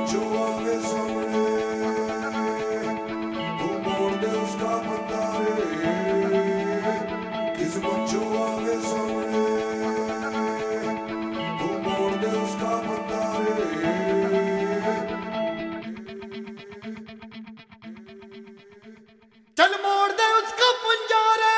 जो आवे सामने तू मोड़ दे उसका बंदा रे। किस्मत जो आवे सामने तू मोड़ दे उसका बंदा रे। चल मोड़ दे उसका पंजा रे।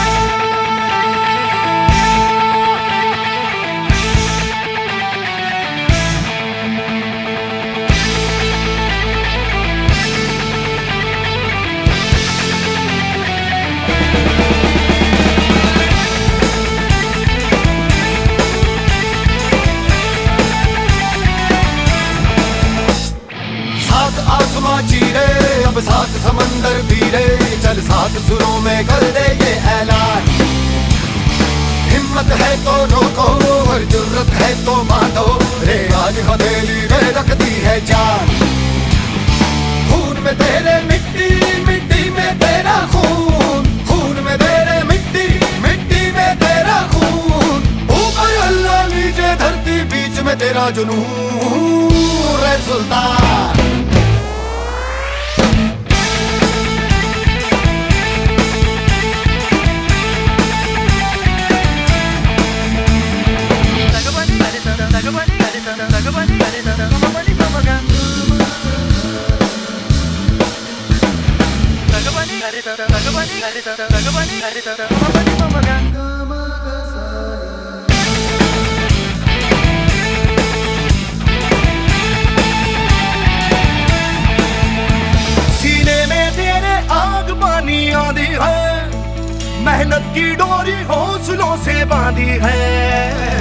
आसमां चीरे अब सात समंदर पीरे, चल सात सुरों में कर दे ये ऐलान। हिम्मत है तो रोको और जुर्रत है तो बांधो रे, आज हथेली में रख दी है जान। खून में तेरे मिट्टी, मिट्टी में तेरा खून, खून में तेरे मिट्टी, मिट्टी में तेरा खून। ऊपर अल्लाह नीचे धरती बीच में तेरा जुनून रे सुल्तान। सीने में तेरे आग पानी आंधी है, मेहनत की डोरी हौसलों से बांधी है।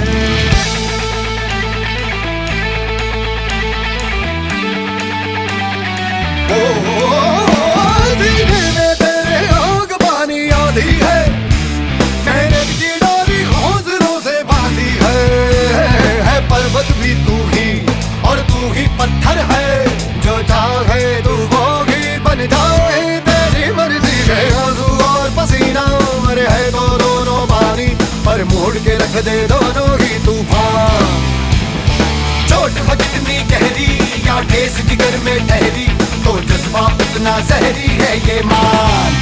सीने में तेरे आग पानी आंधी है, मेहनत की डोरी हौसलों से बांधी है। पर्वत भी तू ही और तू ही पत्थर है, जो चाहे तू वो ही बन जाए तेरी मर्जी है। आंसू और पसीना मरे है तो दोनों पानी, पर मोड़ के रख दे दोनों ही तूफान। चोट हो जितनी गहरी या ठेस जिगर में ठहरी, तो जज्बा उतना जहरी है ये मान।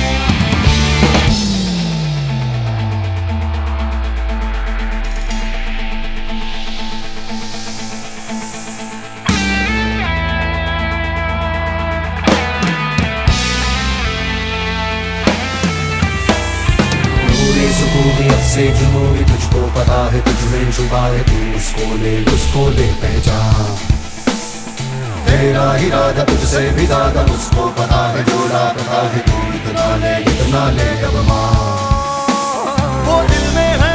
से जुनून तुझको पता है, तुझ में छुपा है, तू उसको ले पहचान। तेरा इरादा तुझसे भी ज्यादा उसको पता है, जो लापता है तू इतना ले अब मान। वो दिल में है